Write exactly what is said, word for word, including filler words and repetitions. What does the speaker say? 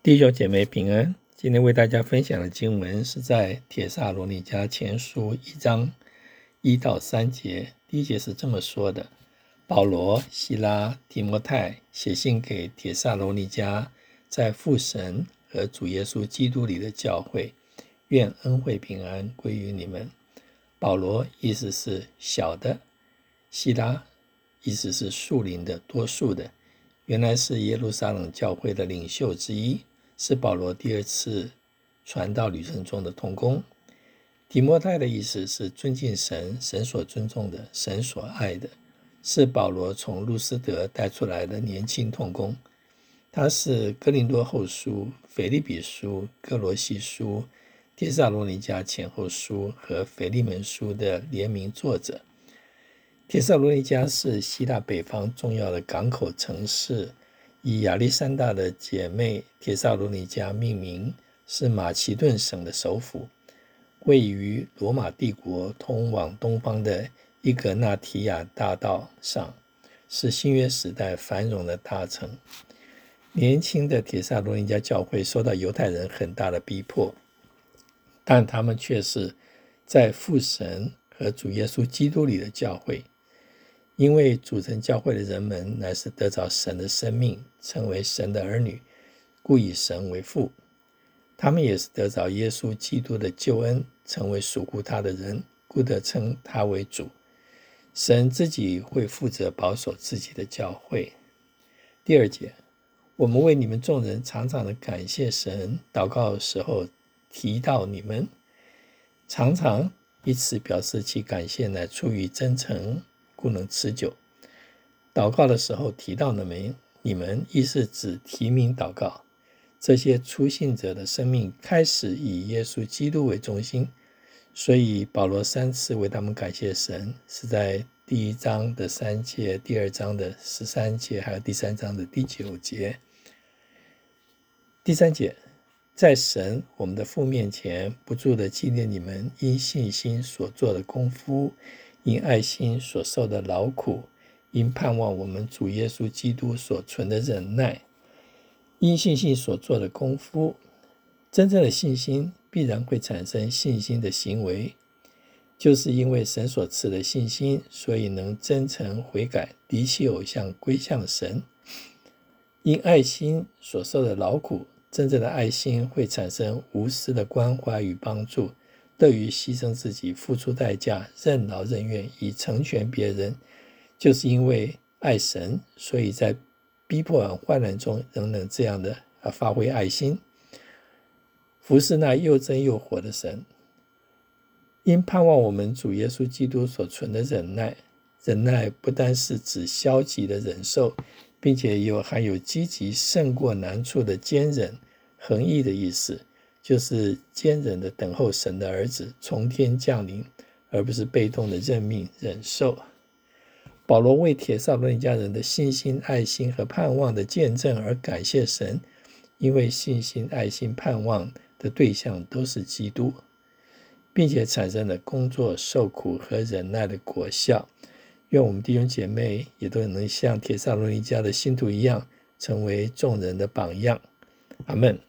弟兄姐妹平安，今天为大家分享的经文是在帖撒罗尼迦前书一章一到三节。第一节是这么说的：保罗、西拉、提摩太写信给帖撒罗尼迦在父神和主耶稣基督里的教会，愿恩惠平安归于你们。保罗意思是小的，西拉意思是树林的，多数的，原来是耶路撒冷教会的领袖之一，是保罗第二次传道旅程中的同工。提摩太的意思是尊敬神，神所尊重的，神所爱的，是保罗从路斯德带出来的年轻同工。他是哥林多后书、腓立比书、哥罗西书、帖撒罗尼迦前后书和腓利门书的联名作者。帖撒罗尼迦是希腊北方重要的港口城市，以亚历山大的姐妹帖撒罗尼迦命名，是马其顿省的首府，位于罗马帝国通往东方的伊格纳提亚大道上，是新约时代繁荣的大城。年轻的帖撒罗尼迦教会受到犹太人很大的逼迫，但他们却是在父神和主耶稣基督里的教会，因为组成教会的人们乃是得着神的生命，成为神的儿女，故以神为父。他们也是得着耶稣基督的救恩，成为属乎他的人，故得称他为主。神自己会负责保守自己的教会。第二节，我们为你们众人常常的感谢神，祷告的时候提到你们，常常以此表示其感谢乃出于真诚，故能持久。祷告的时候提到你们，你们意是指提名祷告。这些初信者的生命开始以耶稣基督为中心，所以保罗三次为他们感谢神，是在第一章的三节、第二章的十三节，还有第三章的第九节。第三节，在神我们的父面前，不住的纪念你们因信心所做的功夫，因爱心所受的劳苦，因盼望我们主耶稣基督所存的忍耐。因信心所做的功夫，真正的信心必然会产生信心的行为，就是因为神所赐的信心，所以能真诚悔改，离弃偶像，归向神。因爱心所受的劳苦，真正的爱心会产生无私的关怀与帮助，乐于牺牲自己，付出代价，任劳任怨，以成全别人。就是因为爱神，所以在逼迫和患难中仍能这样的发挥爱心，服侍那又真又活的神。因盼望我们主耶稣基督所存的忍耐，忍耐不单是指消极的忍受，并且有含有积极胜过难处的坚忍、恒毅的意思，就是坚忍的等候神的儿子从天降临，而不是被动的认命忍受。保罗为帖撒罗尼迦人的信心、爱心和盼望的见证而感谢神，因为信心、爱心、盼望的对象都是基督，并且产生了工作、受苦和忍耐的果效。愿我们弟兄姐妹也都能像帖撒罗尼迦的信徒一样，成为众人的榜样。阿们。